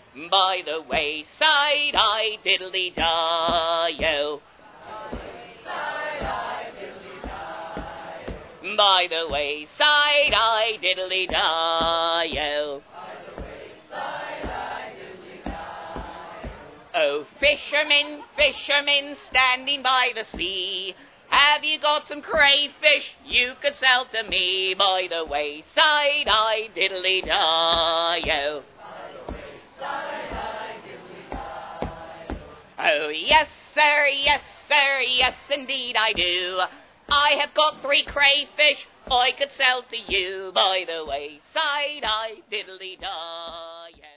By the wayside I diddly-die-o. By the wayside I diddly-die-o. Oh, fishermen, fishermen, standing by the sea, have you got some crayfish you could sell to me? By the wayside I diddly-die-o. Oh, yes, sir, yes, sir, yes, indeed I do. I have got 3 crayfish I could sell to you. By the wayside I diddly-die-o.